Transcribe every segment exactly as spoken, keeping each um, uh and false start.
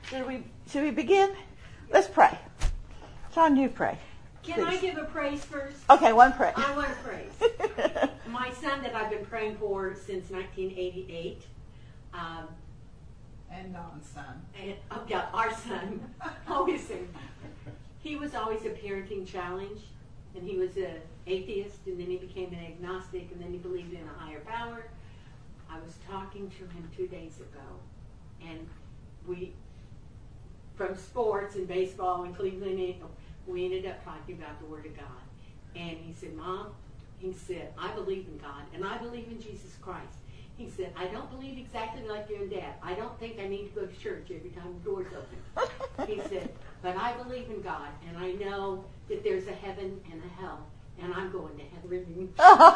Should we, should we begin? Let's pray. John, you pray. Can Please. I give a praise first? Okay, one praise. I want to praise. My son that I've been praying for since nineteen eighty-eight. Um, and Don's son. And, oh, yeah, our son. Always. He was always a parenting challenge. And he was an atheist, and then he became an agnostic, and then he believed in a higher power. I was talking to him two days ago, and we, from sports and baseball and Cleveland, we ended up talking about the Word of God. And he said, Mom, he said, I believe in God, and I believe in Jesus Christ. He said, I don't believe exactly like you and Dad. I don't think I need to go to church every time the door's open. He said, but I believe in God, and I know that there's a heaven and a hell, and I'm going to heaven.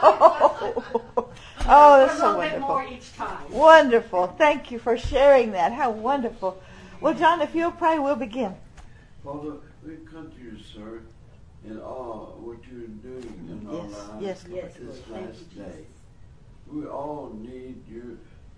Oh, oh that's so wonderful. A little bit more wonderful. each time. Wonderful. Thank you for sharing that. How wonderful. Well, John, if you'll pray, we'll begin. Father, we come to you, sir, in awe of what you're doing in our Yes, lives yes, Lord. Yes, this Lord. Thank last you, day. Jesus. We all need your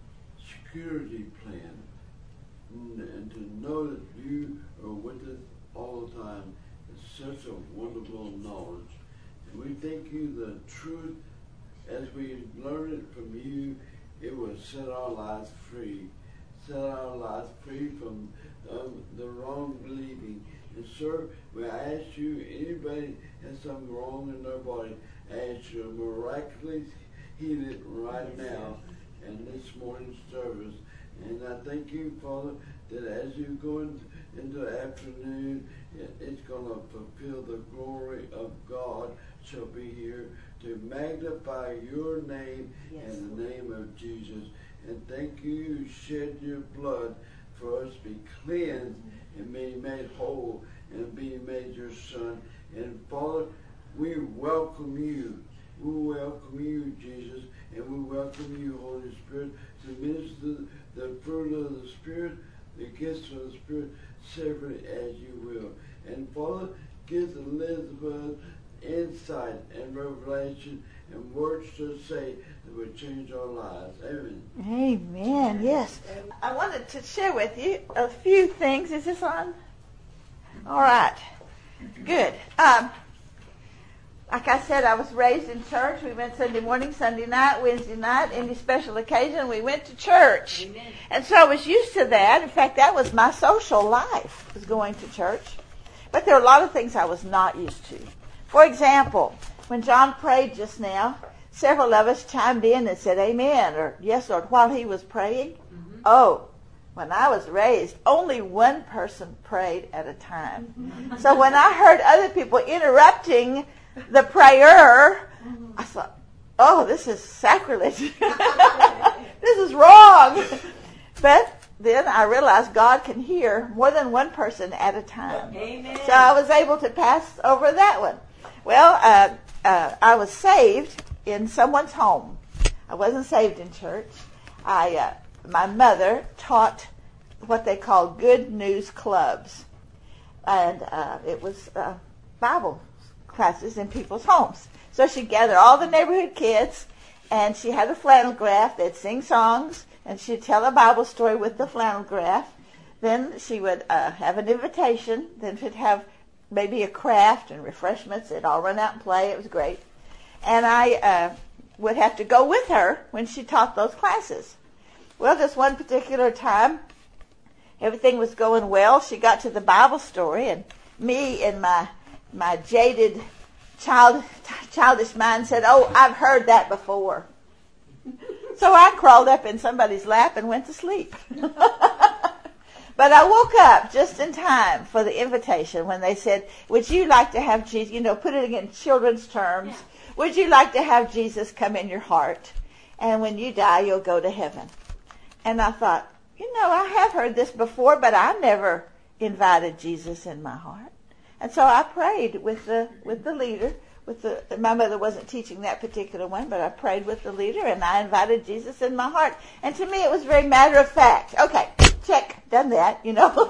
security plan, and, and to know that you are with us all the time is such a wonderful knowledge. And we thank you the truth, as we learn it from you, it will set our lives free, set our lives free from um, the wrong believing. And sir, we ask you, anybody has something wrong in their body, I ask you to miraculously heal it right now in this morning's service. And I thank you, Father, that as you go in, into the afternoon, it, it's going to fulfill the glory of God shall be here to magnify your name Yes, in the name of Jesus. And thank you, you shed your blood for us to be cleansed and be made whole and be made your son. And Father, we welcome you. We welcome you, Jesus, and we welcome you, Holy Spirit, to minister the fruit of the Spirit, the gifts of the Spirit, severally as you will. And Father, give Elizabeth insight and revelation and words to say that will change our lives. Amen. Amen. Yes. I wanted to share with you a few things. Is this on? All right. Good. Um, like I said, I was raised in church. We went Sunday morning, Sunday night, Wednesday night, any special occasion, we went to church. Amen. And so I was used to that. In fact, that was my social life, was going to church. But there are a lot of things I was not used to. For example, when John prayed just now, several of us chimed in and said amen, or yes, Lord, while he was praying. Mm-hmm. Oh, when I was raised, only one person prayed at a time. Mm-hmm. So when I heard other people interrupting the prayer, mm-hmm. I thought, oh, this is sacrilege. This is wrong. But then I realized God can hear more than one person at a time. Amen. So I was able to pass over that one. Well, uh, uh, I was saved in someone's home. I wasn't saved in church. I, uh, my mother taught what they call good news clubs. And uh, it was uh, Bible classes in people's homes. So she'd gather all the neighborhood kids, and she had a flannel graph. They'd sing songs, and she'd tell a Bible story with the flannel graph. Then she would uh, have an invitation. Then she'd have maybe a craft and refreshments. They'd all run out and play. It was great. And I uh, would have to go with her when she taught those classes. Well, just one particular time, everything was going well. She got to the Bible story, and me in my my jaded child childish mind said, "Oh, I've heard that before." So I crawled up in somebody's lap and went to sleep. But I woke up just in time for the invitation when they said, "Would you like to have Jesus?" You know, put it in children's terms. Yeah. "Would you like to have Jesus come in your heart? And when you die, you'll go to heaven." And I thought, you know, I have heard this before, but I never invited Jesus in my heart. And so I prayed with the with the leader. With the my mother wasn't teaching that particular one, but I prayed with the leader, and I invited Jesus in my heart. And to me, it was very matter of fact. Okay, check, done that, you know.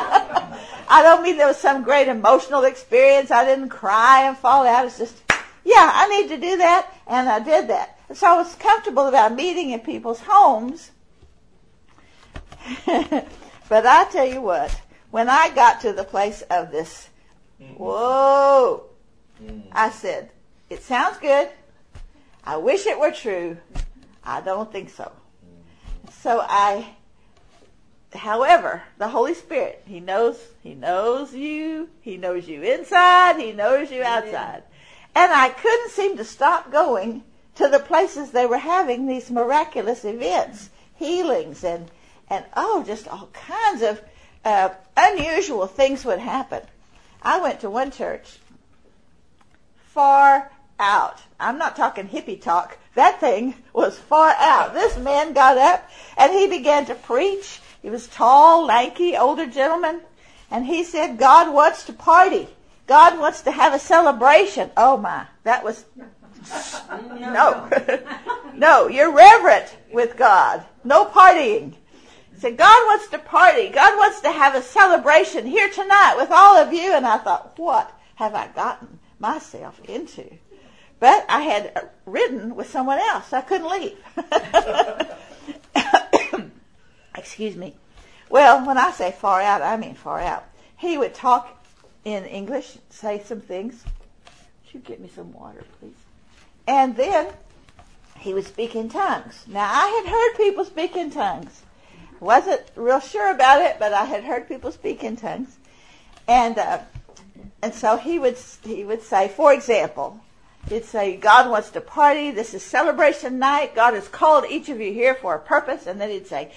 I don't mean there was some great emotional experience. I didn't cry and fall out. It's just, yeah, I need to do that, and I did that. And so I was comfortable about meeting in people's homes. But I tell you what, when I got to the place of this, whoa, I said, it sounds good. I wish it were true. I don't think so. So I, however, the Holy Spirit, He knows, He knows you. He knows you inside. He knows you outside. And I couldn't seem to stop going to the places they were having these miraculous events, healings, and, and oh, just all kinds of uh, unusual things would happen. I went to one church far out. I'm not talking hippie talk. That thing was far out. This man got up and he began to preach. He was tall, lanky, older gentleman. And he said, God wants to party. God wants to have a celebration. Oh my, that was, no. No, you're reverent with God. No partying. He said, God wants to party. God wants to have a celebration here tonight with all of you. And I thought, what have I gotten myself into? But I had ridden with someone else. I couldn't leave. Excuse me. Well, when I say far out, I mean far out. He would talk in English, say some things. Would you get me some water, please? And then he would speak in tongues. Now, I had heard people speak in tongues. Wasn't real sure about it, but I had heard people speak in tongues. And uh, and so he would he would say, for example, he'd say, God wants to party. This is celebration night. God has called each of you here for a purpose. And then he'd say,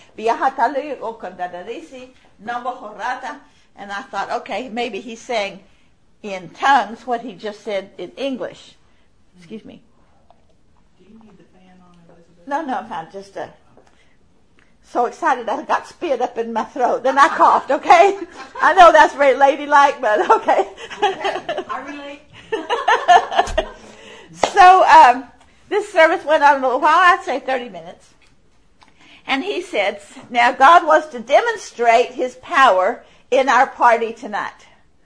and I thought, okay, maybe he's saying in tongues what he just said in English. Excuse me. Do you need the fan on, Elizabeth? No, no, I'm just uh, so excited I got spit up in my throat. Then I coughed, okay? I know that's very ladylike, but okay. I relate. So um, this service went on a little while, I'd say thirty minutes. And he said, now God wants to demonstrate His power in our party tonight.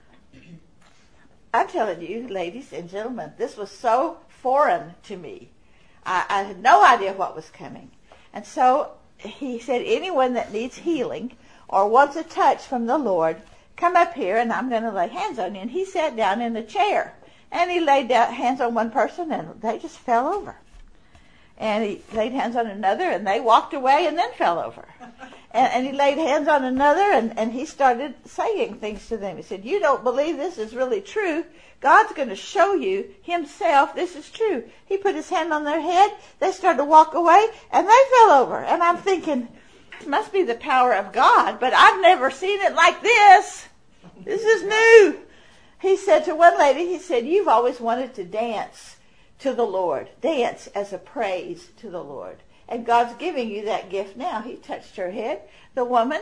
I'm telling you, ladies and gentlemen, this was so foreign to me. I, I had no idea what was coming. And so he said, anyone that needs healing or wants a touch from the Lord, come up here and I'm going to lay hands on you. And he sat down in a chair. And he laid down hands on one person and they just fell over. And he laid hands on another and they walked away and then fell over. And, and he laid hands on another and, and he started saying things to them. He said, you don't believe this is really true. God's going to show you Himself this is true. He put His hand on their head. They started to walk away and they fell over. And I'm thinking, this must be the power of God, but I've never seen it like this. This is new. He said to one lady, he said, you've always wanted to dance to the Lord. Dance as a praise to the Lord. And God's giving you that gift now. He touched her head. The woman,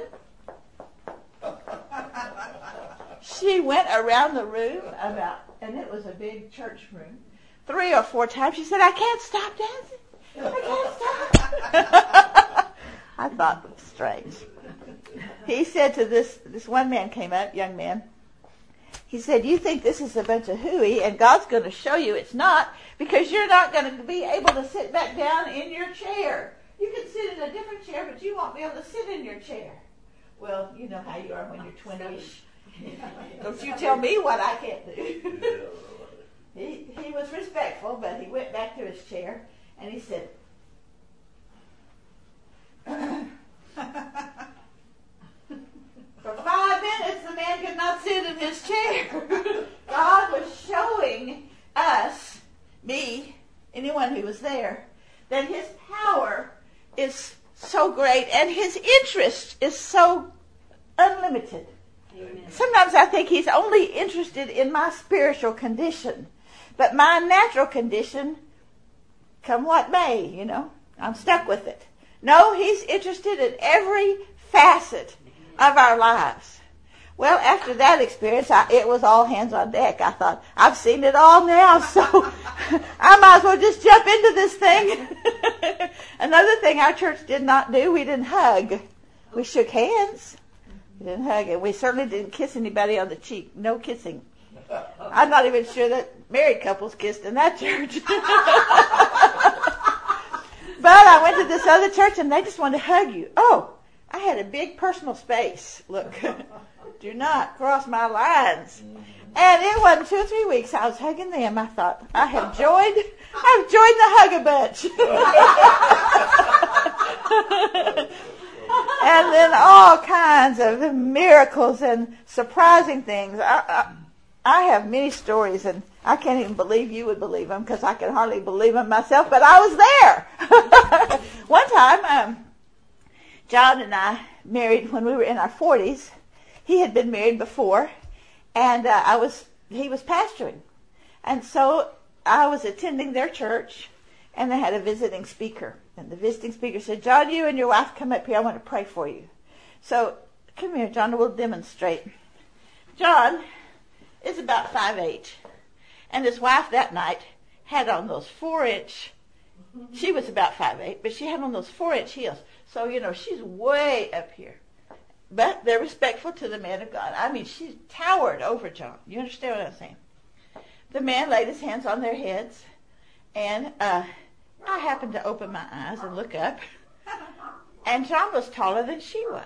she went around the room about, and it was a big church room, three or four times. She said, I can't stop dancing. I can't stop. I thought it was strange. He said to this, this one man came up, young man. He said, you think this is a bunch of hooey, and God's going to show you it's not, because you're not going to be able to sit back down in your chair. You can sit in a different chair, but you won't be able to sit in your chair. Well, you know how you are when you're twenty-ish. Don't you tell me what I can't do. he, he was respectful, but he went back to his chair, and he said, for five minutes, the man could not sit in his chair. God was showing us, me, anyone who was there, that His power is so great and His interest is so unlimited. Amen. Sometimes I think He's only interested in my spiritual condition, but my natural condition, come what may, you know, I'm stuck with it. No, He's interested in every facet of our lives. Well, after that experience, I, it was all hands on deck. I thought, I've seen it all now, so I might as well just jump into this thing. Another thing our church did not do, we didn't hug. We shook hands. We didn't hug, and we certainly didn't kiss anybody on the cheek. No kissing. I'm not even sure that married couples kissed in that church. But I went to this other church, and they just wanted to hug you. Oh, I had a big personal space. Look, do not cross my lines. And it wasn't two or three weeks I was hugging them. I thought, I have joined, I've joined the Hug-a-Bunch. And then all kinds of miracles and surprising things. I, I, I have many stories, and I can't even believe you would believe them because I can hardly believe them myself, but I was there. One time, um, John and I married when we were in our forties. He had been married before, and uh, I was he was pastoring. And so I was attending their church, and they had a visiting speaker. And the visiting speaker said, John, you and your wife come up here. I want to pray for you. So come here, John, we'll demonstrate. John is about five eight, and his wife that night had on those four-inch, she was about five eight, but she had on those four-inch heels. So, you know, she's way up here. But they're respectful to the man of God. I mean, she towered over John. You understand what I'm saying? The man laid his hands on their heads, and uh, I happened to open my eyes and look up, and John was taller than she was.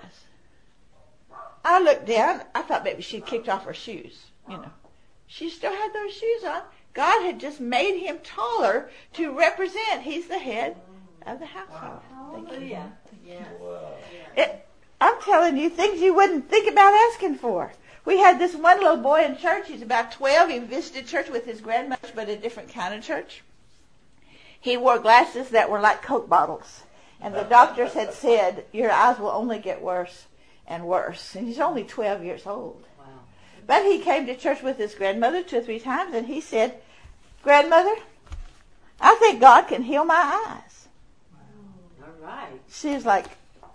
I looked down. I thought maybe she'd kicked off her shoes. You know, she still had those shoes on. God had just made him taller to represent. He's the head of the household. Thank you. Hallelujah. Yes. It, I'm telling you, things you wouldn't think about asking for. We had this one little boy in church. He's about twelve. He visited church with his grandmother, but a different kind of church. He wore glasses that were like Coke bottles. And the doctors had said, your eyes will only get worse and worse. And he's only twelve years old. Wow. But he came to church with his grandmother two or three times, and he said, Grandmother, I think God can heal my eyes. Wow. All right. She was like,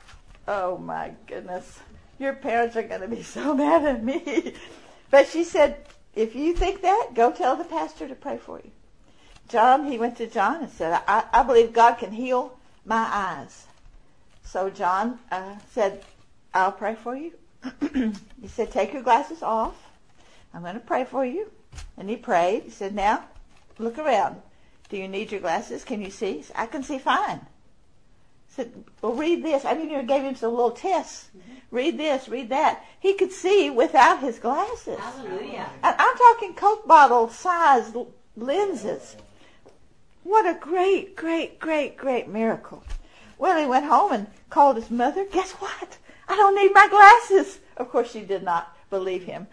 oh my goodness, your parents are going to be so mad at me. But she said, if you think that, go tell the pastor to pray for you. John, he went to John and said, I, I believe God can heal my eyes. So John uh, said, I'll pray for you. He said, take your glasses off. I'm going to pray for you. And he prayed. He said, now, look around. Do you need your glasses? Can you see? He said, I can see fine. He said, well, read this. I mean, he gave him some little tests. Mm-hmm. Read this, read that. He could see without his glasses. Hallelujah. And I'm talking Coke bottle size lenses. What a great, great, great, great miracle. Well, he went home and called his mother. Guess what? I don't need my glasses. Of course, she did not believe him.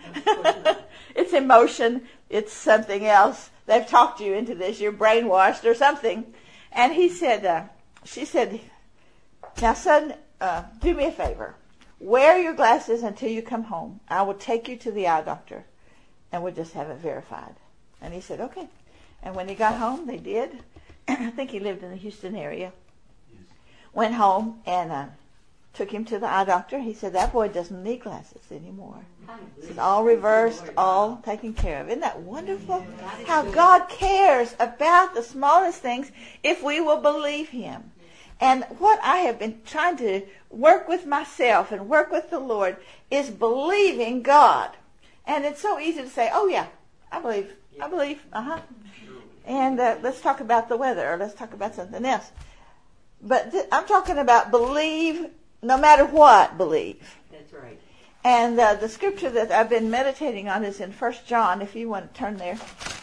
It's emotion. It's something else. They've talked you into this. You're brainwashed or something. And he said, uh, she said, now, son, uh, do me a favor. Wear your glasses until you come home. I will take you to the eye doctor, and we'll just have it verified. And he said, okay. And when he got home, they did. I think he lived in the Houston area. Yes. Went home and uh, took him to the eye doctor. He said, that boy doesn't need glasses anymore. It's all reversed, all taken care of. Isn't that wonderful? How God cares about the smallest things if we will believe him. And what I have been trying to work with myself and work with the Lord is believing God. And it's so easy to say, oh yeah, I believe, I believe, uh-huh. And uh, let's talk about the weather, or let's talk about something else. But th- I'm talking about believe, no matter what, believe. That's right. And uh, the scripture that I've been meditating on is in First John, if you want to turn there.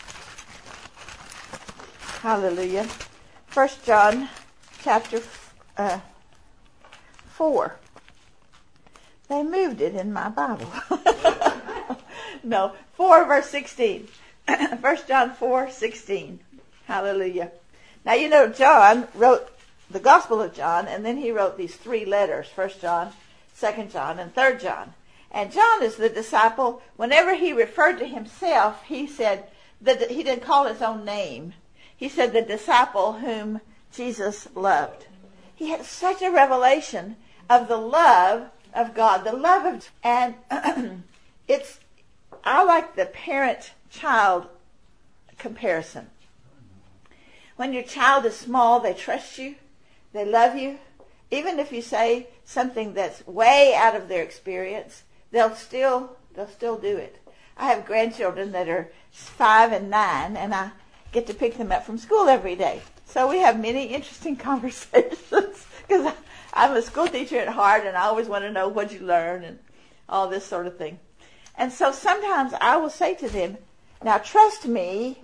Hallelujah. First John chapter uh, four. They moved it in my Bible. No, four verse sixteen. First John four sixteen. Hallelujah. Now you know John wrote the Gospel of John, and then he wrote these three letters: First John, Second John, and Third John. And John is the disciple. Whenever he referred to himself, he said that he didn't call his own name. He said the disciple whom Jesus loved. He had such a revelation of the love of God, the love of, and it's, I like the parent-child comparison. When your child is small, they trust you, they love you. Even if you say something that's way out of their experience, they'll still, they'll still do it. I have grandchildren that are five and nine, and I get to pick them up from school every day. So we have many interesting conversations because I, I'm a school teacher at heart, and I always want to know what you learn and all this sort of thing. And so sometimes I will say to them, now trust me,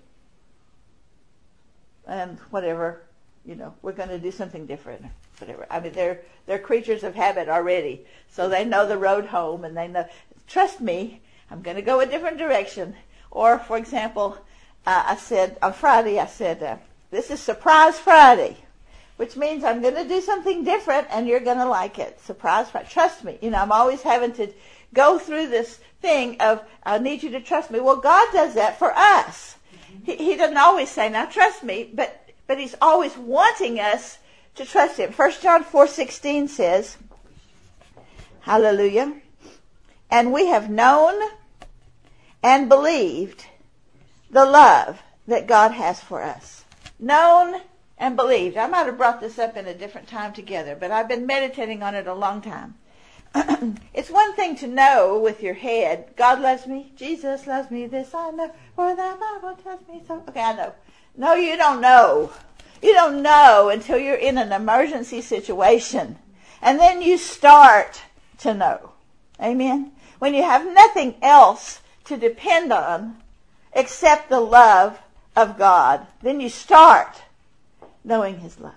and whatever, you know, we're going to do something different, whatever. I mean, they're they're creatures of habit already, so they know the road home, and they know, trust me, I'm going to go a different direction. Or, for example, uh, I said, on Friday, I said, uh, this is Surprise Friday, which means I'm going to do something different, and you're going to like it. Surprise Friday. Trust me. You know, I'm always having to go through this thing of, I need you to trust me. Well, God does that for us. He, he doesn't always say, now trust me, but, but he's always wanting us to trust him. First John four sixteen says, hallelujah, and we have known and believed the love that God has for us. Known and believed. I might have brought this up in a different time together, but I've been meditating on it a long time. It's one thing to know with your head, God loves me, Jesus loves me, this I know, for the Bible tells me so. Okay, I know. No, you don't know. You don't know until you're in an emergency situation. And then you start to know. Amen? When you have nothing else to depend on except the love of God, then you start knowing his love.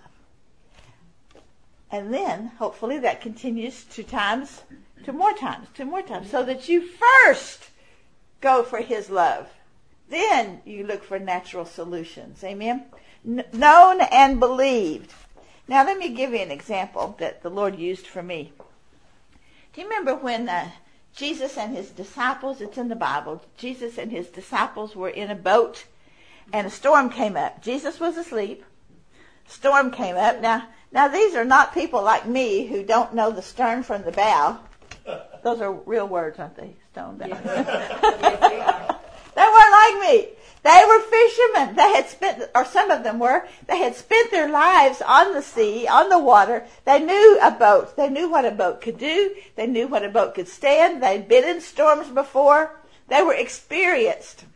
And then, hopefully, that continues two times, to more times, to more times, so that you first go for his love. Then you look for natural solutions. Amen? N- known and believed. Now, let me give you an example that the Lord used for me. Do you remember when uh, Jesus and his disciples, it's in the Bible, Jesus and his disciples were in a boat, and a storm came up. Jesus was asleep. Storm came up. Now, now these are not people like me who don't know the stern from the bow. Those are real words, aren't they? Stone bow. Yes, they weren't like me. They were fishermen. They had spent, or some of them were, they had spent their lives on the sea, on the water. They knew a boat. They knew what a boat could do. They knew what a boat could stand. They'd been in storms before. They were experienced.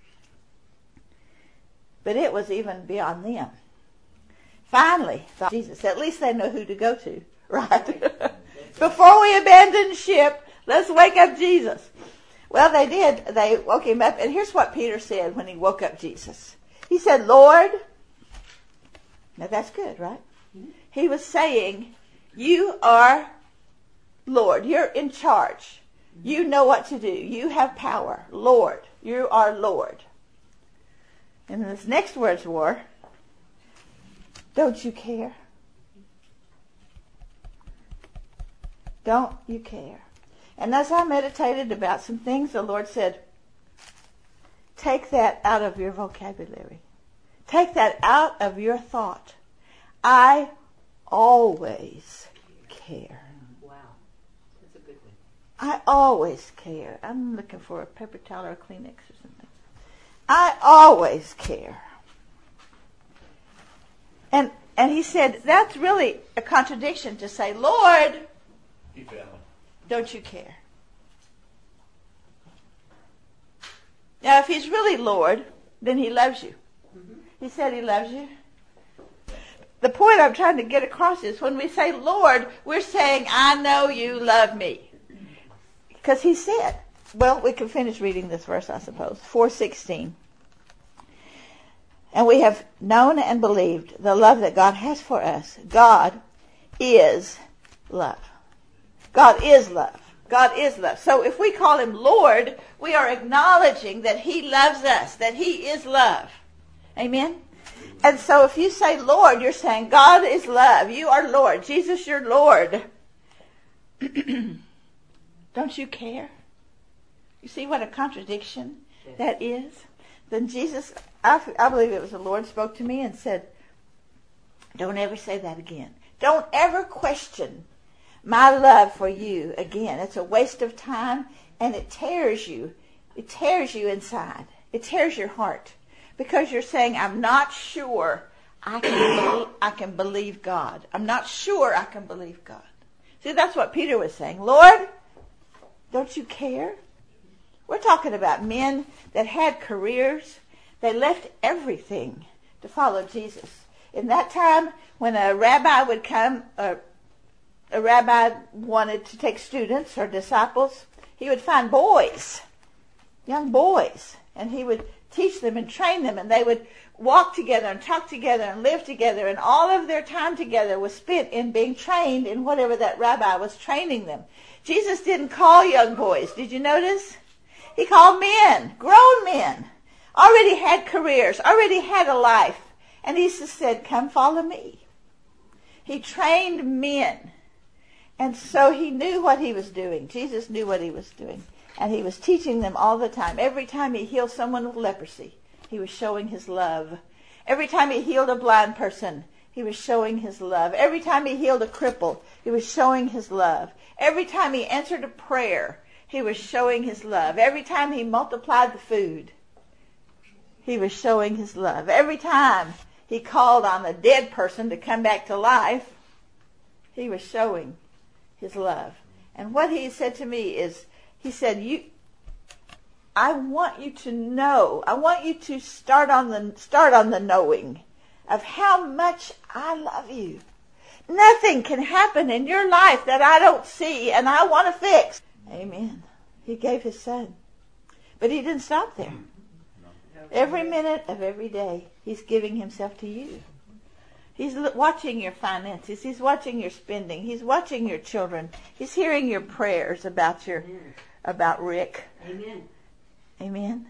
But it was even beyond them. Finally, thought Jesus, at least they know who to go to, right? Before we abandon ship, let's wake up Jesus. Well, they did. They woke him up, and here's what Peter said when he woke up Jesus. He said, Lord, now that's good, right? He was saying, you are Lord. You're in charge. You know what to do. You have power. Lord. You are Lord. And his next words were, don't you care? Don't you care? And as I meditated about some things, the Lord said, take that out of your vocabulary. Take that out of your thought. I always care. Wow. That's a good one. I always care. I'm looking for a paper towel or a Kleenex or something. I always care. And and he said, that's really a contradiction to say, Lord, He found it. don't you care? Now, if he's really Lord, then he loves you. Mm-hmm. He said he loves you. The point I'm trying to get across is when we say Lord, we're saying, I know you love me. Because he said, well, we can finish reading this verse, I suppose, four sixteen. And we have known and believed the love that God has for us. God is love. God is love. God is love. So if we call him Lord, we are acknowledging that he loves us, that he is love. Amen? And so if you say Lord, you're saying God is love. You are Lord. Jesus, you're Lord. Don't you care? You see what a contradiction that is? Then Jesus, I, I believe it was the Lord, spoke to me and said, don't ever say that again. Don't ever question my love for you again. It's a waste of time, and it tears you. It tears you inside. It tears your heart. Because you're saying, I'm not sure I can, be- I can believe God. I'm not sure I can believe God. See, that's what Peter was saying. Lord, don't you care? We're talking about men that had careers. They left everything to follow Jesus. In that time, when a rabbi would come, uh, a rabbi wanted to take students or disciples, he would find boys, young boys, and he would teach them and train them, and they would walk together and talk together and live together, and all of their time together was spent in being trained in whatever that rabbi was training them. Jesus didn't call young boys. Did you notice? He called men, grown men, already had careers, already had a life. And he just said, come follow me. He trained men. And so he knew what he was doing. Jesus knew what he was doing. And he was teaching them all the time. Every time he healed someone with leprosy, he was showing his love. Every time he healed a blind person, he was showing his love. Every time he healed a cripple, he was showing his love. Every time he answered a prayer, he was showing his love. Every time he multiplied the food, he was showing his love. Every time he called on a dead person to come back to life, he was showing his love. And what he said to me is, he said, "You, I want you to know, I want you to start on the start on the knowing of how much I love you. Nothing can happen in your life that I don't see and I want to fix." Amen. He gave his son. But he didn't stop there. Every minute of every day, he's giving himself to you. He's watching your finances. He's watching your spending. He's watching your children. He's hearing your prayers about your, about Rick. Amen. Amen.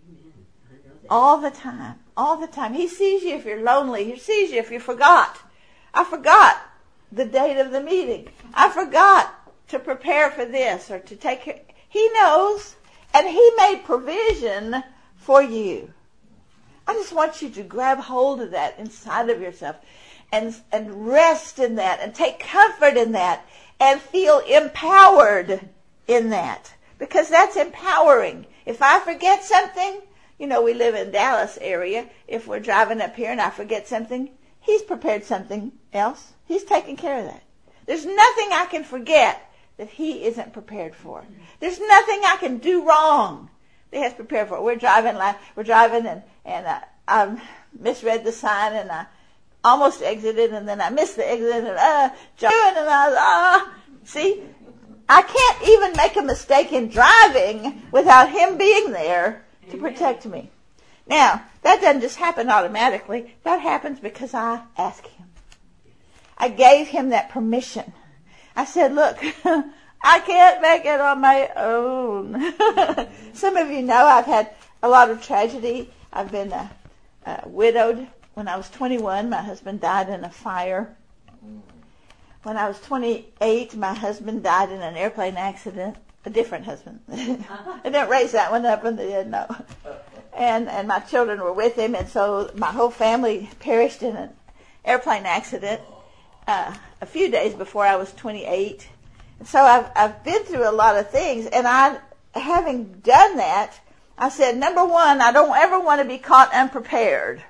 All the time. All the time. He sees you if you're lonely. He sees you if you forgot. I forgot the date of the meeting. I forgot to prepare for this or to take care. He knows, and he made provision for you. I just want you to grab hold of that inside of yourself and, and rest in that and take comfort in that and feel empowered in that, because that's empowering. If I forget something, you know, we live in Dallas area. If we're driving up here and I forget something, he's prepared something else. He's taking care of that. There's nothing I can forget that he isn't prepared for. There's nothing I can do wrong that he has prepared for. We're driving, we're driving, and and uh, I misread the sign, and I almost exited, and then I missed the exit, and uh, jumped, and I was ah. See, I can't even make a mistake in driving without him being there to protect me. Now, that doesn't just happen automatically. That happens because I ask him. I gave him that permission. I said, look, I can't make it on my own. Some of you know I've had a lot of tragedy. I've been uh, uh, widowed. When I was twenty-one, my husband died in a fire. When I was twenty-eight, my husband died in an airplane accident. A different husband. I didn't raise that one up, and they didn't know. And and my children were with him, and so my whole family perished in an airplane accident uh, a few days before I was twenty-eight. And so I've I've been through a lot of things, and I, having done that, I said, number one, I don't ever want to be caught unprepared.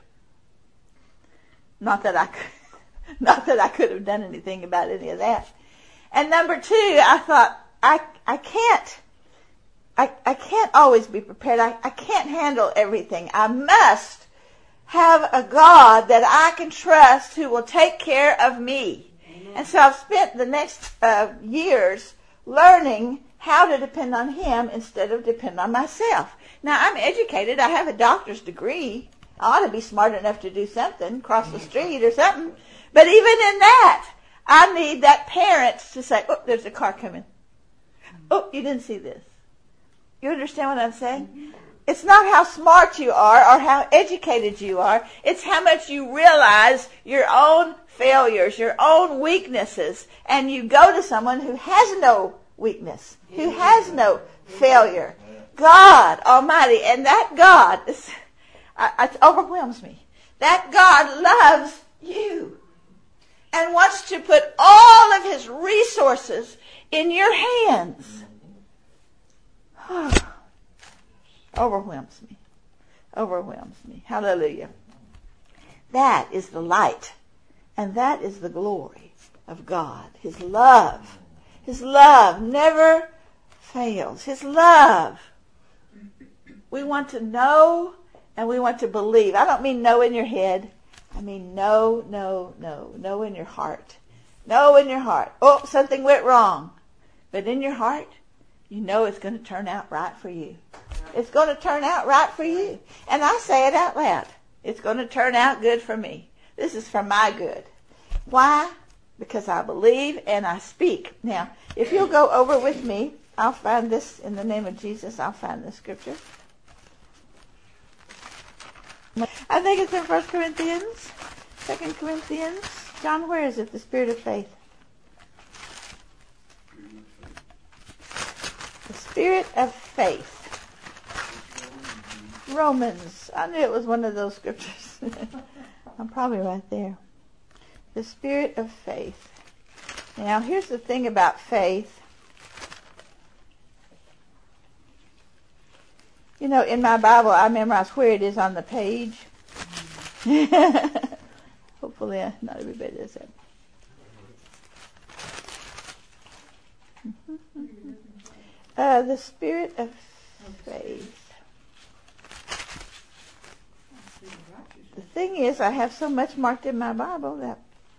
Not that I could, not that I could have done anything about any of that. And number two, I thought, I I can't, I I can't always be prepared. I, I can't handle everything. I must have a God that I can trust who will take care of me. Amen. And so I've spent the next uh, years learning how to depend on him instead of depend on myself. Now, I'm educated. I have a doctor's degree. I ought to be smart enough to do something, cross the street or something. But even in that, I need that parent to say, oh, there's a car coming. Oh, you didn't see this. You understand what I'm saying? Mm-hmm. It's not how smart you are or how educated you are. It's how much you realize your own failures, your own weaknesses, and you go to someone who has no weakness, who has no failure. God Almighty. And that God, is, it overwhelms me. That God loves you and wants to put all of his resources in your hands. Overwhelms me. Overwhelms me. Hallelujah. That is the light. And that is the glory of God. His love. His love never fails. His love. We want to know and we want to believe. I don't mean know in your head. I mean know, know, know. Know in your heart. know in your heart, oh, something went wrong. But in your heart, you know it's going to turn out right for you. It's going to turn out right for you. And I say it out loud. It's going to turn out good for me. This is for my good. Why? Because I believe and I speak. Now, if you'll go over with me, I'll find this in the name of Jesus. I'll find this scripture. I think it's in First Corinthians, Second Corinthians. John, where is it? The spirit of faith. The spirit of faith. Romans. I knew it was one of those scriptures. I'm probably right there. The spirit of faith. Now, here's the thing about faith. You know, in my Bible, I memorize where it is on the page. Hopefully, uh, not everybody does that. Uh, the spirit of faith. The thing is, I have so much marked in my Bible that...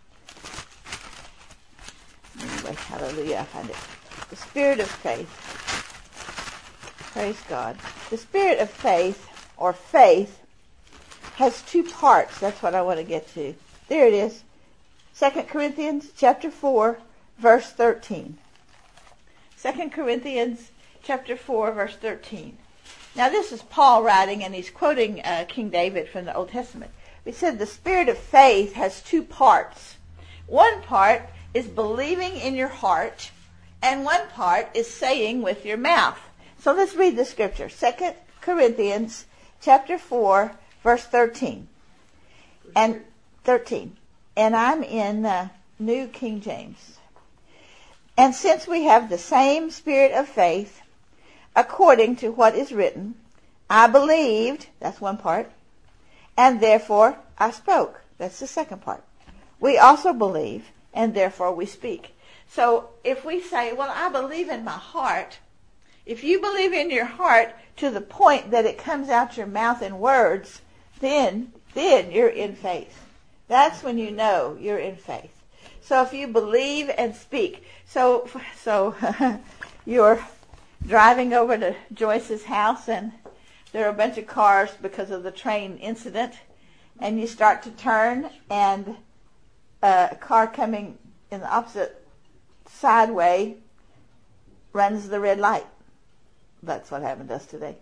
Anyway, hallelujah, I find it. The spirit of faith. Praise God. The spirit of faith, or faith, has two parts. That's what I want to get to. There it is. Second Corinthians chapter four, verse thirteen. Second Corinthians chapter four, verse thirteen. Now this is Paul writing, and he's quoting uh, King David from the Old Testament. He said the spirit of faith has two parts. One part is believing in your heart, and one part is saying with your mouth. So let's read the scripture. Second Corinthians chapter four, verse thirteen. And thirteen. And I'm in the New King James. And since we have the same spirit of faith, according to what is written, I believed, that's one part, and therefore I spoke. That's the second part. We also believe, and therefore we speak. So if we say, well, I believe in my heart, if you believe in your heart to the point that it comes out your mouth in words, then, then you're in faith. That's when you know you're in faith. So if you believe and speak, so, so you're driving over to Joyce's house and there are a bunch of cars because of the train incident, and you start to turn and a car coming in the opposite sideway runs the red light. That's what happened to us today.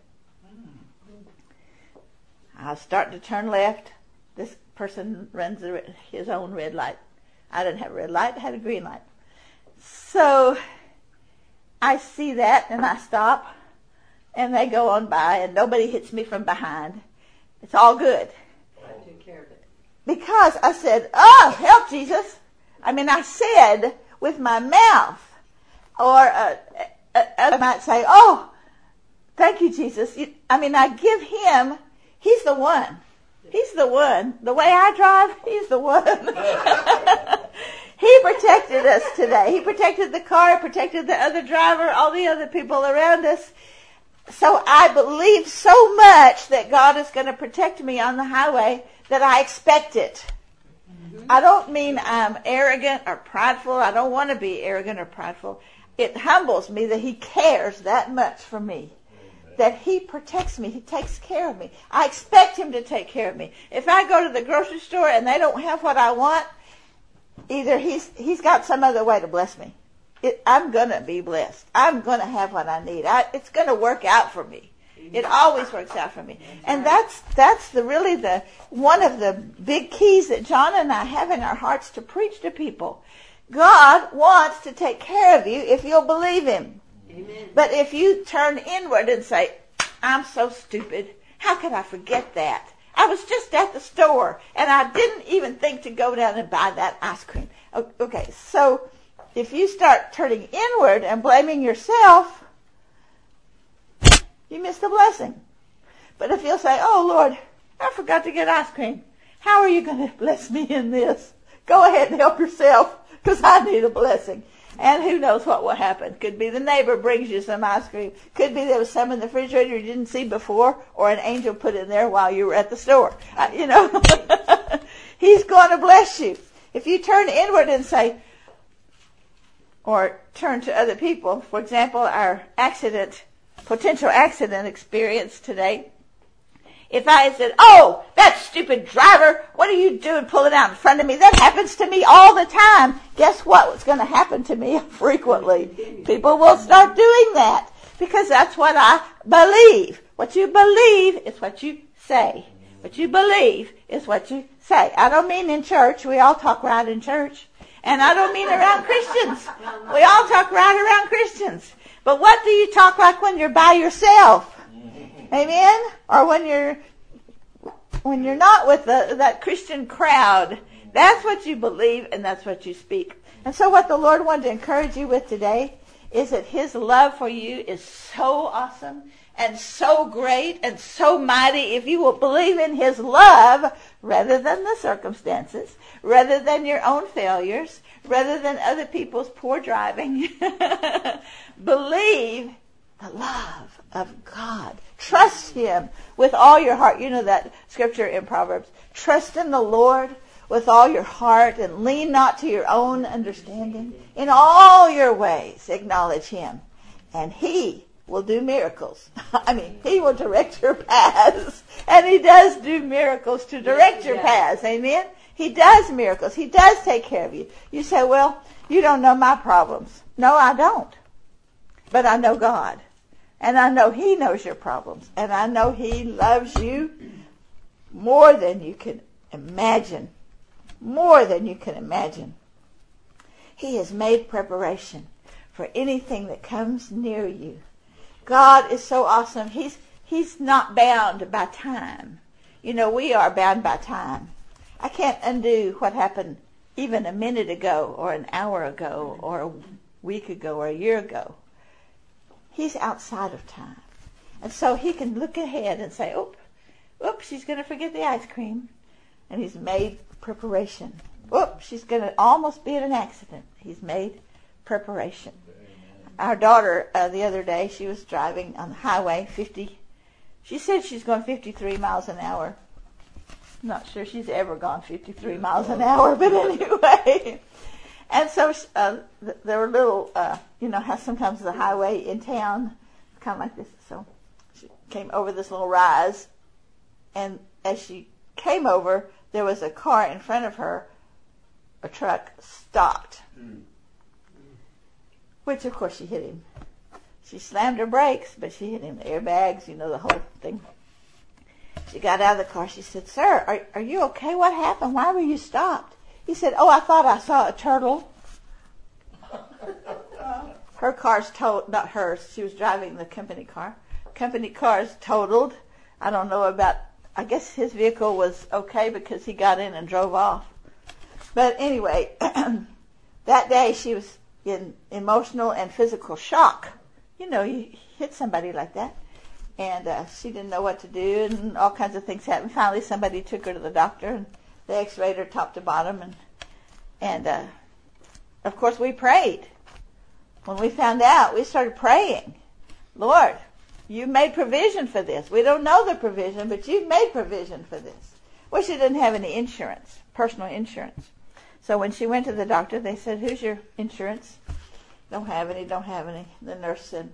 I start to turn left. This person runs the, his own red light. I didn't have a red light. I had a green light. So I see that and I stop and they go on by and nobody hits me from behind. It's all good. I took care of it. Because I said, oh, help Jesus. I mean, I said with my mouth. Or uh, I might say, oh, thank you, Jesus. I mean, I give him, he's the one. He's the one. The way I drive, he's the one. He protected us today. He protected the car, protected the other driver, all the other people around us. So I believe so much that God is going to protect me on the highway that I expect it. Mm-hmm. I don't mean I'm arrogant or prideful. I don't want to be arrogant or prideful. It humbles me that he cares that much for me. That he protects me. He takes care of me. I expect him to take care of me. If I go to the grocery store and they don't have what I want, either he's he's got some other way to bless me. It, I'm going to be blessed. I'm going to have what I need. I, it's going to work out for me. It always works out for me. And that's that's the really the one of the big keys that John and I have in our hearts to preach to people. God wants to take care of you if you'll believe him. Amen. But if you turn inward and say, I'm so stupid, how could I forget that? I was just at the store and I didn't even think to go down and buy that ice cream. Okay, so if you start turning inward and blaming yourself, you miss the blessing. But if you'll say, oh Lord, I forgot to get ice cream. How are you going to bless me in this? Go ahead and help yourself because I need a blessing. And who knows what will happen. Could be the neighbor brings you some ice cream. Could be there was some in the refrigerator you didn't see before, or an angel put in there while you were at the store. Uh, you know, he's going to bless you. If you turn inward and say, or turn to other people. For example, our accident, potential accident experience today. If I had said, oh, that stupid driver, what are you doing pulling out in front of me? That happens to me all the time. Guess what? What's going to happen to me frequently? People will start doing that because that's what I believe. What you believe is what you say. What you believe is what you say. I don't mean in church. We all talk right in church. And I don't mean around Christians. We all talk right around Christians. But what do you talk like when you're by yourself? Amen? Or when you're when you're not with the, that Christian crowd. That's what you believe and that's what you speak. And so what the Lord wanted to encourage you with today is that His love for you is so awesome and so great and so mighty. If you will believe in His love rather than the circumstances, rather than your own failures, rather than other people's poor driving, believe the love of God. Trust Him with all your heart. You know that scripture in Proverbs. Trust in the Lord with all your heart and lean not to your own understanding. In all your ways acknowledge Him, and He will do miracles. I mean, He will direct your paths. And He does do miracles to direct your paths. Amen? He does miracles. He does take care of you. You say, well, you don't know my problems. No, I don't. But I know God. And I know He knows your problems. And I know He loves you more than you can imagine. More than you can imagine. He has made preparation for anything that comes near you. God is so awesome. He's He's not bound by time. You know, we are bound by time. I can't undo what happened even a minute ago or an hour ago or a week ago or a year ago. He's outside of time. And so He can look ahead and say, oop, oops, she's going to forget the ice cream. And He's made preparation. Oops, she's going to almost be in an accident. He's made preparation. Our daughter, uh, the other day, she was driving on the highway, fifty. She said she's going fifty-three miles an hour. I'm not sure she's ever gone fifty-three miles an hour, but anyway. And so uh, there were little, uh, you know, how sometimes the highway in town, kind of like this. So she came over this little rise, and as she came over, there was a car in front of her, a truck, stopped. Mm. Which, of course, she hit him. She slammed her brakes, but she hit him. The airbags, you know, the whole thing. She got out of the car. She said, sir, are, are you okay? What happened? Why were you stopped? He said, oh, I thought I saw a turtle. Her car's totaled, not hers. She was driving the company car. Company car's totaled. I don't know about, I guess his vehicle was okay because he got in and drove off. But anyway, that day she was in emotional and physical shock. You know, you hit somebody like that. And uh, she didn't know what to do, and all kinds of things happened. Finally, somebody took her to the doctor, and they x-rayed her top to bottom. And, and uh, of course, we prayed. When we found out, we started praying. Lord, you made provision for this. We don't know the provision, but you've made provision for this. Well, she didn't have any insurance, personal insurance. So when she went to the doctor, they said, who's your insurance? Don't have any, don't have any. The nurse said,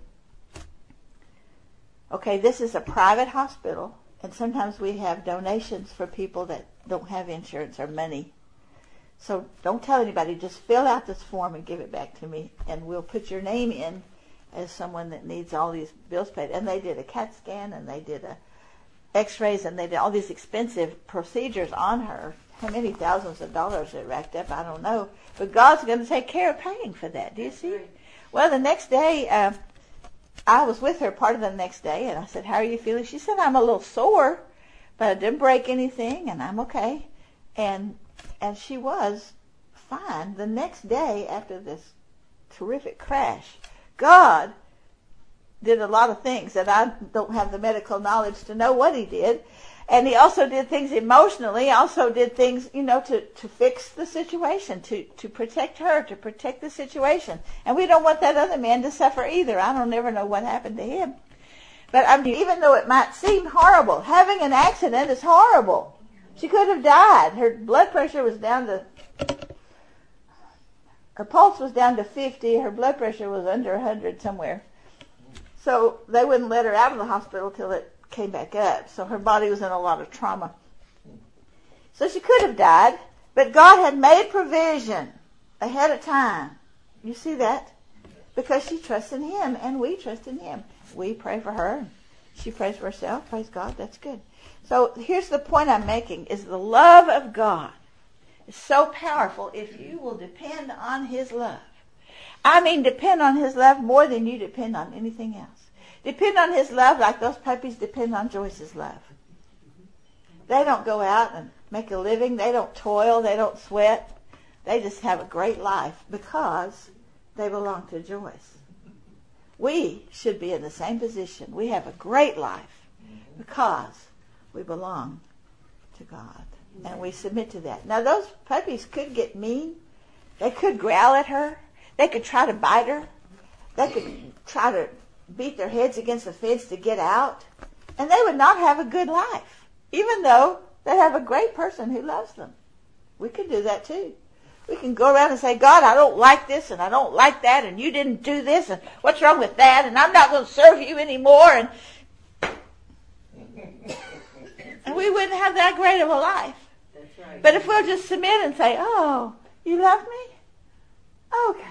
okay, this is a private hospital, and sometimes we have donations for people that don't have insurance or money. So don't tell anybody. Just fill out this form and give it back to me, and we'll put your name in as someone that needs all these bills paid. And they did a CAT scan, and they did a x-rays, and they did all these expensive procedures on her. How many thousands of dollars it racked up, I don't know. But God's going to take care of paying for that. Do you see? Well, the next day, uh, I was with her part of the next day, and I said, how are you feeling? She said, I'm a little sore, but I didn't break anything, and I'm okay. And and she was fine. The next day, after this terrific crash, God did a lot of things that I don't have the medical knowledge to know what He did. And He also did things emotionally, also did things, you know, to, to fix the situation, to, to protect her, to protect the situation. And we don't want that other man to suffer either. I don't ever know what happened to him. But I mean, even though it might seem horrible, having an accident is horrible. She could have died. Her blood pressure was down to her pulse was down to fifty. Her blood pressure was under one hundred somewhere. So they wouldn't let her out of the hospital till it came back up. So her body was in a lot of trauma. So she could have died, but God had made provision ahead of time. You see that? Because she trusts in Him, and we trust in Him. We pray for her. She prays for herself. Praise God. That's good. So here's the point I'm making, is the love of God is so powerful if you will depend on His love. I mean, depend on His love more than you depend on anything else. Depend on His love like those puppies depend on Joyce's love. They don't go out and make a living. They don't toil. They don't sweat. They just have a great life because they belong to Joyce. We should be in the same position. We have a great life because we belong to God. And we submit to that. Now, those puppies could get mean. They could growl at her. They could try to bite her. They could try to beat their heads against the fence to get out. And they would not have a good life, even though they have a great person who loves them. We could do that too. We can go around and say, God, I don't like this and I don't like that and you didn't do this and what's wrong with that and I'm not going to serve you anymore. And, and we wouldn't have that great of a life. That's right. But if we'll just submit and say, oh, you love me? Okay.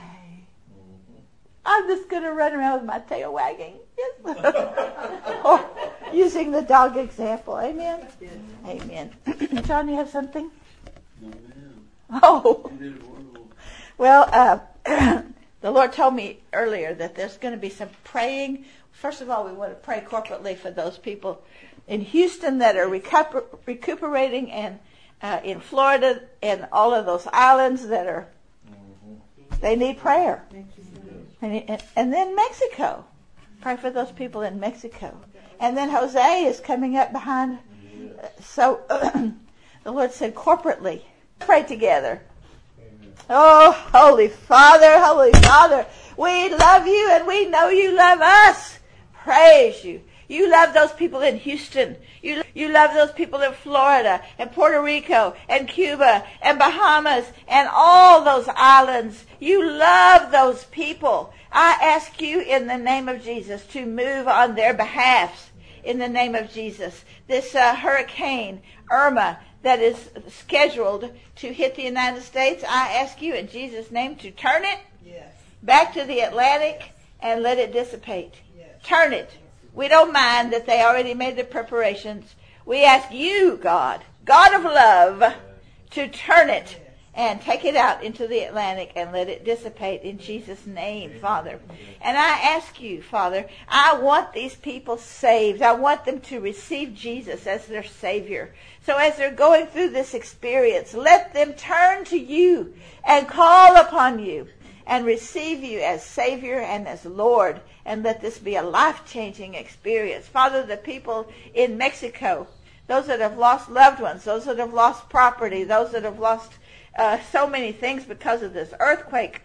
I'm just going to run around with my tail wagging. Yes. Or using the dog example. Amen? Yes. Amen. John, you have something? No, ma'am. Oh. You did wonderful. Well, uh, the Lord told me earlier that there's going to be some praying. First of all, we want to pray corporately for those people in Houston that are recuper- recuperating and uh, in Florida and all of those islands that are, they need prayer. And, and then Mexico. Pray for those people in Mexico. And then Jose is coming up behind. So the Lord said corporately, pray together. Oh, Holy Father, Holy Father, we love you and we know you love us. Praise you. You love those people in Houston. You, you love those people in Florida and Puerto Rico and Cuba and Bahamas and all those islands. You love those people. I ask you in the name of Jesus to move on their behalf in the name of Jesus. This uh, hurricane, Irma, that is scheduled to hit the United States, I ask you in Jesus' name to turn it Yes. back to the Atlantic and let it dissipate. Yes. Turn it. We don't mind that they already made the preparations. We ask you, God, God of love, to turn it and take it out into the Atlantic and let it dissipate in Jesus' name, Father. And I ask you, Father, I want these people saved. I want them to receive Jesus as their Savior. So as they're going through this experience, let them turn to you and call upon you and receive you as Savior and as Lord, and let this be a life-changing experience. Father, the people in Mexico, those that have lost loved ones, those that have lost property, those that have lost uh, so many things because of this earthquake.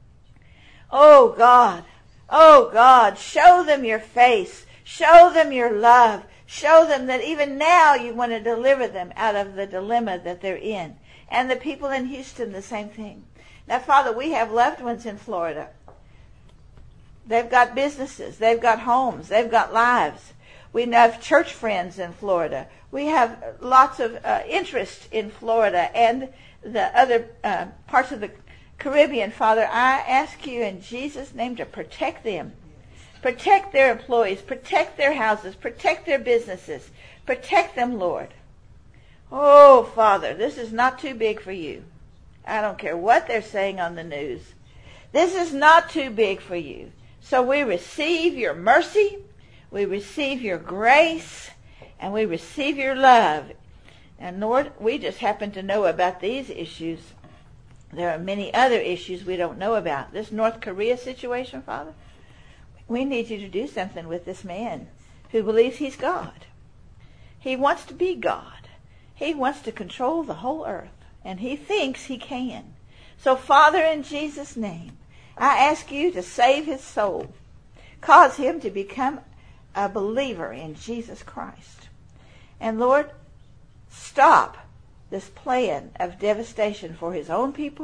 Oh, God. Oh, God. Show them your face. Show them your love. Show them that even now you want to deliver them out of the dilemma that they're in. And the people in Houston, the same thing. Now, Father, we have loved ones in Florida. They've got businesses. They've got homes. They've got lives. We have church friends in Florida. We have lots of uh, interest in Florida and the other uh, parts of the Caribbean. Father, I ask you in Jesus' name to protect them. Protect their employees. Protect their houses. Protect their businesses. Protect them, Lord. Oh, Father, this is not too big for you. I don't care what they're saying on the news. This is not too big for you. So we receive your mercy, we receive your grace, and we receive your love. And Lord, we just happen to know about these issues. There are many other issues we don't know about. This North Korea situation, Father, we need you to do something with this man who believes he's God. He wants to be God. He wants to control the whole earth. And he thinks he can. So, Father, in Jesus' name, I ask you to save his soul. Cause him to become a believer in Jesus Christ. And, Lord, stop this plan of devastation for his own people,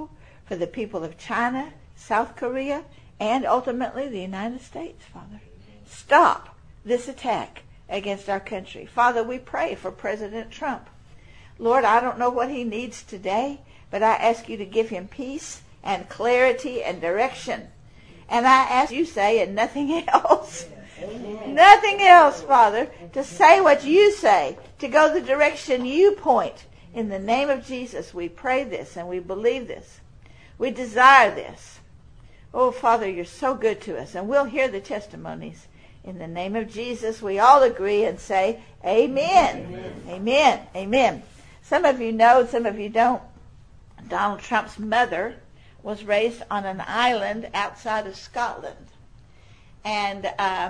for the people of China, South Korea, and ultimately the United States, Father. Stop this attack against our country. Father, we pray for President Trump. Lord, I don't know what he needs today, but I ask you to give him peace and clarity and direction. And I ask you say, and nothing else, Amen. Nothing else, Father, to say what you say, to go the direction you point. In the name of Jesus, we pray this and we believe this. We desire this. Oh, Father, you're so good to us, and we'll hear the testimonies. In the name of Jesus, we all agree and say, Amen. Amen. Amen. Amen. Some of you know, some of you don't. Donald Trump's mother was raised on an island outside of Scotland. And uh,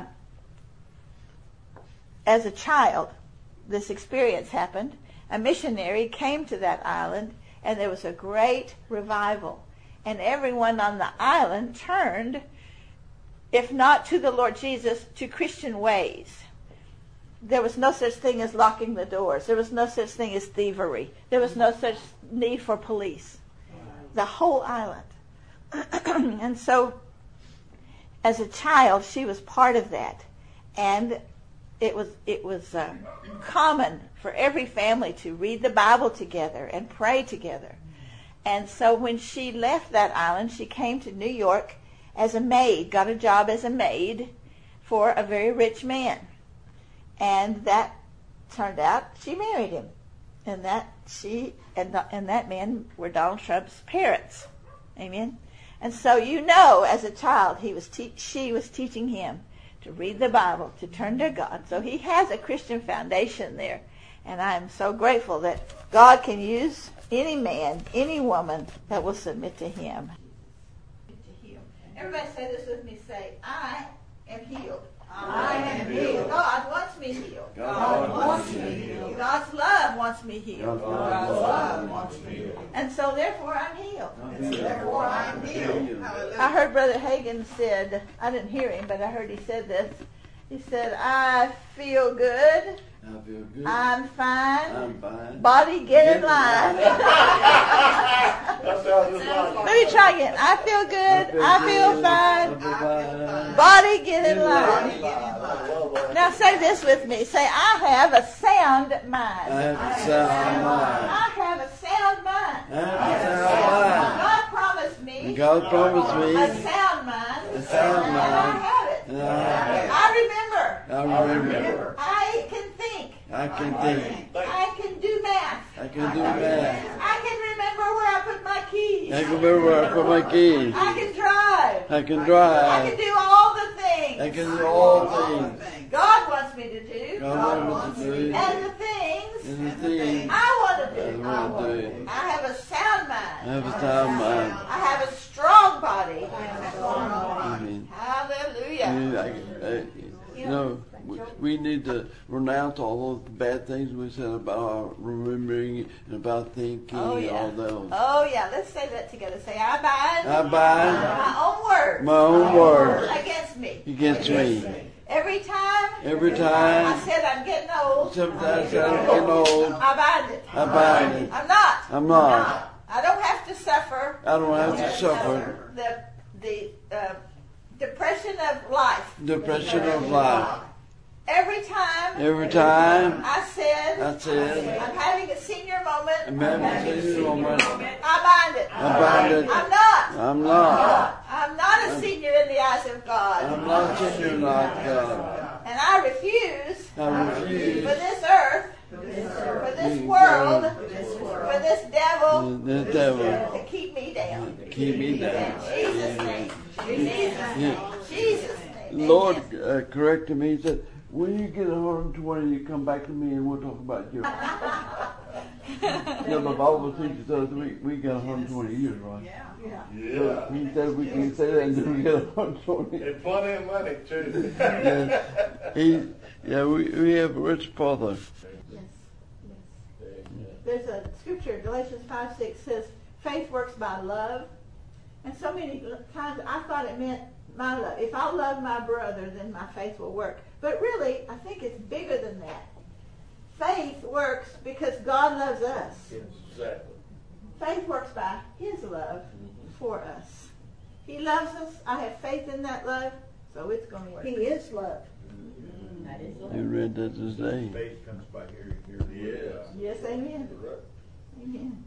as a child, this experience happened. A missionary came to that island, and there was a great revival. And everyone on the island turned, if not to the Lord Jesus, to Christian ways. There was no such thing as locking the doors. There was no such thing as thievery. There was no such need for police. The whole island. And so, as a child, she was part of that. And it was it was uh, common for every family to read the Bible together and pray together. And so when she left that island, she came to New York as a maid, got a job as a maid for a very rich man. And that turned out she married him. And that she and, and that man were Donald Trump's parents. Amen. And so you know, as a child, he was te- she was teaching him to read the Bible, to turn to God. So he has a Christian foundation there. And I'm so grateful that God can use any man, any woman that will submit to him. Everybody say this with me. Say, I am healed. I am healed. God wants me healed. God wants me healed. God's love wants me healed. God's love wants me healed. And so therefore I'm healed. And so therefore I'm healed. I heard Brother Hagin said, I didn't hear him, but I heard he said this. He said, I feel good. I feel good. I'm fine. I'm fine. Body, get in line. Let me try again. I feel good. I feel fine. Body, get in line. Now say this with me. Say, I have a sound mind. I have a sound mind. I have a sound mind. I have a sound mind. God promised me. God promised me a sound mind. a sound And I mind. have it. And I have it. I remember. I remember. I can think. I can think. I can do math. I can do math. I can remember where I put my keys. I can remember where I put my keys. I can drive. I can I drive. can do all the things. I can do all things. God wants me to do. God wants me to do. And the things And the things I want to do. I want to do. I have a sound mind. I have a sound mind. I have a strong body. Amen. Hallelujah. I, I, you know, we, we need to renounce all those bad things we said about remembering and about thinking Oh, and yeah. all those. Oh, yeah. Let's say that together. Say, I bind I bind my own words my own words against me. against me. Every time Every I time, said I'm getting old, sometimes I'm getting old, I bind it. I bind it. I'm not. I'm not. I don't have to suffer I don't have to suffer the the uh, depression of life. depression of life. Every time Every time I said I said, I'm having a senior moment, I'm having a senior moment, I bind it. I bind it. I'm not. I'm not. I'm not a senior in the eyes of God. I'm not senior like God. And I refuse I refuse for this earth, for this world, for this devil the devil to keep me down. to keep me down. In Jesus' name. Jesus' name. Yeah. Jesus' name. Lord Amen. uh, corrected me. He said, when you get one hundred twenty, you come back to me and we'll talk about you. Yeah, the Bible teaches us we, we got one hundred twenty years, right? Yeah. He said we can say that until we get one hundred twenty. And plenty of money too. Yeah, he, yeah we, we have a rich father. Yes. Yes. There's a scripture, Galatians five six says, faith works by love. And so many times I thought it meant my love. If I love my brother, then my faith will work. But really, I think it's bigger than that. Faith works because God loves us. Yes, exactly. Faith works by His love for us. He loves us. I have faith in that love, so it's going to work. He is love. That is You read that today. Faith comes by hearing, hearing the word of God. Yes, amen. Right. Amen.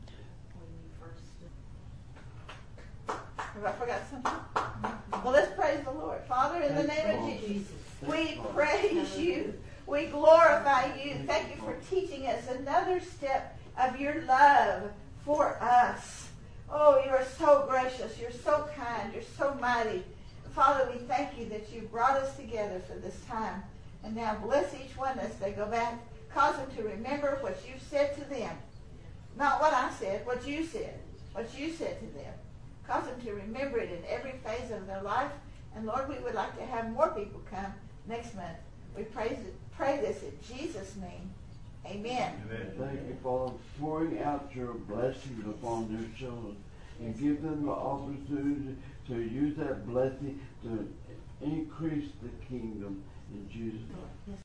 Have I forgot something? Well, let's praise the Lord. Father, in the name of Jesus, we praise you. We glorify you. Thank you for teaching us another step of your love for us. Oh, you are so gracious. You're so kind. You're so mighty. Father, we thank you that you brought us together for this time. And now bless each one as they go back. Cause them to remember what you said to them. Not what I said, what you said. What you said to them. Cause them to remember it in every phase of their life. And Lord, we would like to have more people come next month. We praise it, pray this in Jesus' name. Amen. Amen. Thank you for pouring out your blessings upon your children and give them the opportunity to use that blessing to increase the kingdom in Jesus' name.